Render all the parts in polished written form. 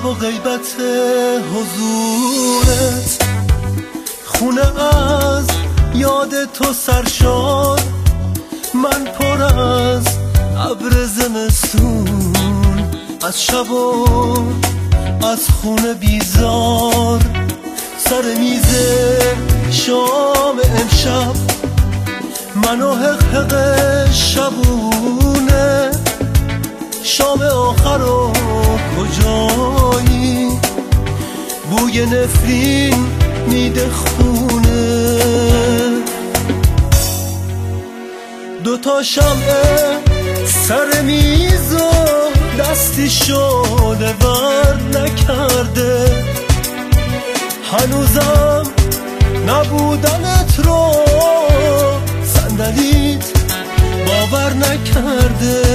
شب و غیبت حضورت، خونه از یاد تو سرشار، من پر از ابر زمستون، از شب و از خونه بیزار. سر میز شام امشب من و حق شبونه، شام آخر و کجایی، بوی نفرین میده خونه. دوتا شمعه سر میز و دستی شده ور نکرده، هنوزم نبودنت رو صندلیت باور نکرده.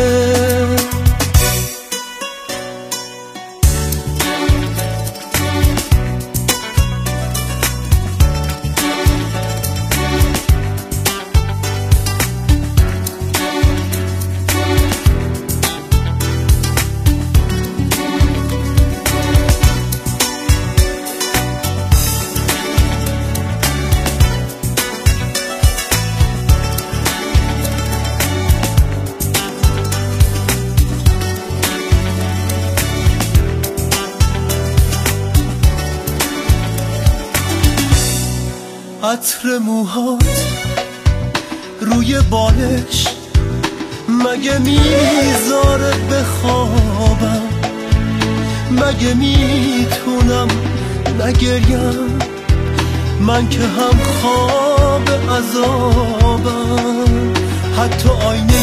عطر موهات روی بالش مگه میذاره بخوابم؟ مگه میتونم نگریم؟ من که هم خواب عذابم، حتی آینه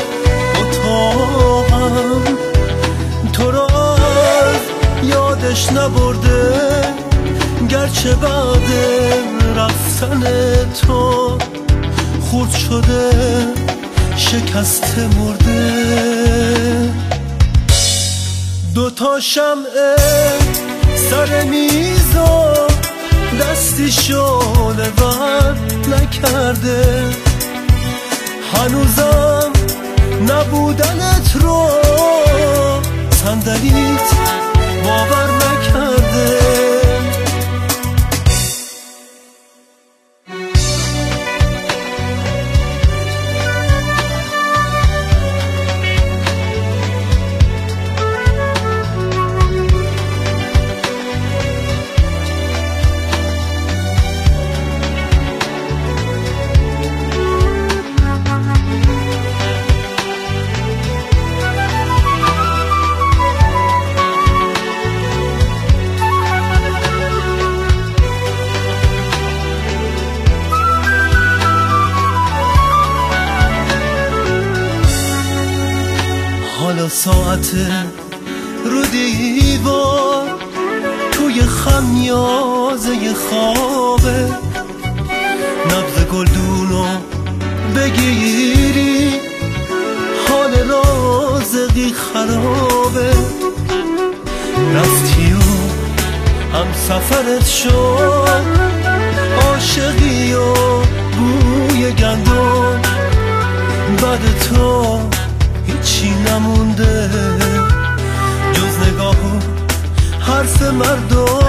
اتاقم تو رو از یادش نبرده، گرچه بعد رفتن تو خورد شده شکسته مرده. دوتا شمعه سر میز و دستی شده ور نکرده، هنوزم نبودنت رو صندلیت باور نکرده. حالا ساعته رو دیوار توی خمیازه خوابه، نبض گلدونو بگیری حال رازقی خرابه. رفتی و هم سفرت شد، عاشقی و بوی گندم، بعد تو هیچی نمونده جز نگاه و حرف مردم.